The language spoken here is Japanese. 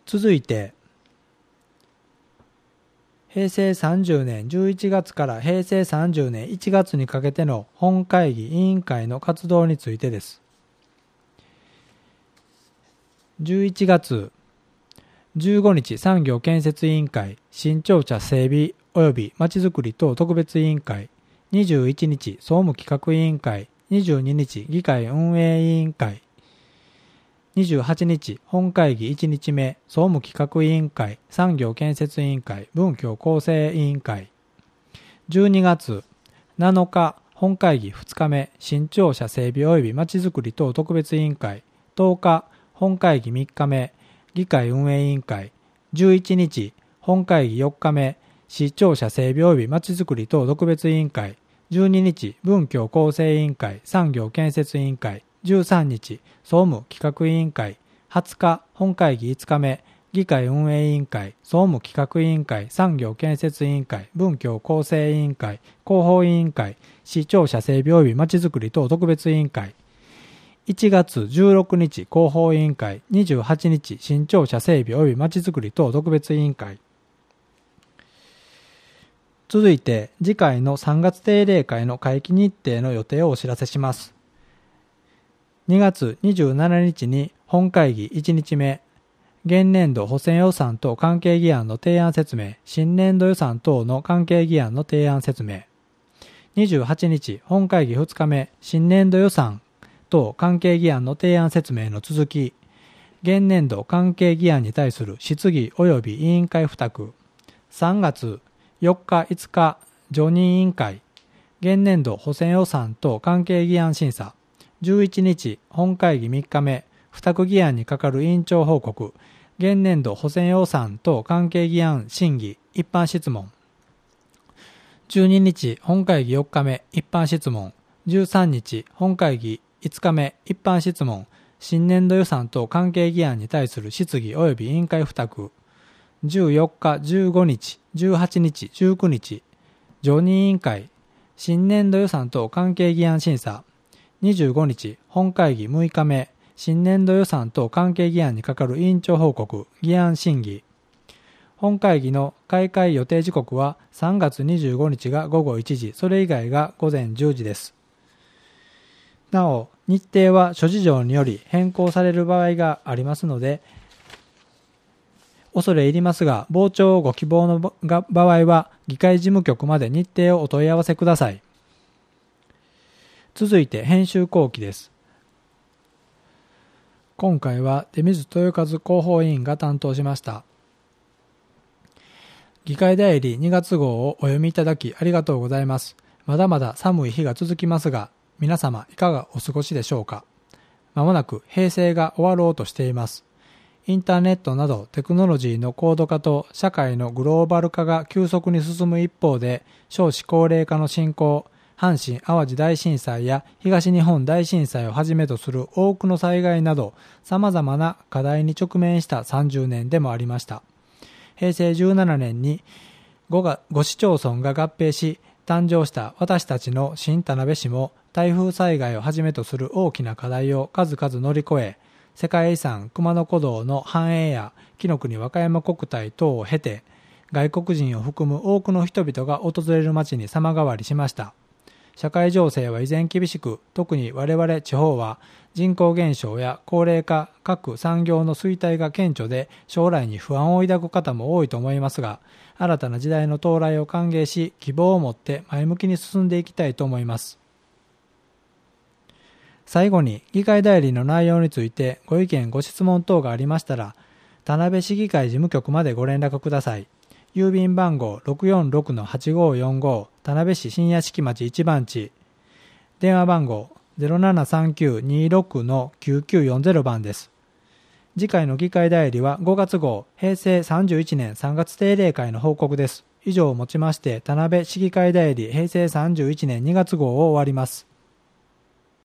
続いて、平成30年11月から平成30年1月にかけての本会議委員会の活動についてです。11月15日産業建設委員会新庁舎整備及びまちづくり等特別委員会、21日総務企画委員会、22日議会運営委員会、28日本会議1日目総務企画委員会産業建設委員会文教構成委員会、12月7日本会議2日目新庁舎整備及びまちづくり等特別委員会、10日本会議3日目議会運営委員会、11日本会議4日目市庁舎整備及びまちづくり等特別委員会、12日文教構成委員会産業建設委員会、13日総務企画委員会、20日本会議5日目議会運営委員会総務企画委員会産業建設委員会文教構成委員会広報委員会市庁舎整備及びまちづくり等特別委員会、1月16日広報委員会、28日新庁舎整備及びまちづくり等特別委員会。続いて次回の3月定例会の会期日程の予定をお知らせします。2月27日に本会議1日目、現年度補正予算等関係議案の提案説明、新年度予算等の関係議案の提案説明。28日本会議2日目、新年度予算等関係議案の提案説明の続き、現年度関係議案に対する質疑及び委員会付託。3月4日5日常任委員会、現年度補正予算等関係議案審査。11日本会議3日目付託議案に係る委員長報告、現年度補正予算等関係議案審議一般質問。12日本会議4日目一般質問。13日本会議5日目一般質問、新年度予算等関係議案に対する質疑及び委員会付託。14日15日18日19日常任委員会、新年度予算等関係議案審査。25日本会議6日目新年度予算等関係議案に係る委員長報告議案審議。本会議の開会予定時刻は3月25日が午後1時、それ以外が午前10時です。なお日程は諸事情により変更される場合がありますので、恐れ入りますが傍聴をご希望の場合は議会事務局まで日程をお問い合わせください。続いて編集後期です。今回は出水豊和広報委員が担当しました。議会代理2月号をお読みいただきありがとうございます。まだまだ寒い日が続きますが、皆様いかがお過ごしでしょうか。まもなく平成が終わろうとしています。インターネットなどテクノロジーの高度化と社会のグローバル化が急速に進む一方で、少子高齢化の進行、阪神・淡路大震災や東日本大震災をはじめとする多くの災害など様々な課題に直面した30年でもありました。平成17年に5市町村が合併し誕生した私たちの新田辺市も台風災害をはじめとする大きな課題を数々乗り越え、世界遺産熊野古道の繁栄や紀の国和歌山国体等を経て、外国人を含む多くの人々が訪れる街に様変わりしました。社会情勢は依然厳しく、特に我々地方は人口減少や高齢化、各産業の衰退が顕著で、将来に不安を抱く方も多いと思いますが、新たな時代の到来を歓迎し、希望を持って前向きに進んでいきたいと思います。最後に議会代理の内容についてご意見ご質問等がありましたら、田辺市議会事務局までご連絡ください。郵便番号 646-8545 田辺市新屋敷町1番地、電話番号 073926-9940 番です。次回の議会代理は5月号平成31年3月定例会の報告です。以上をもちまして田辺市議会代理平成31年2月号を終わります。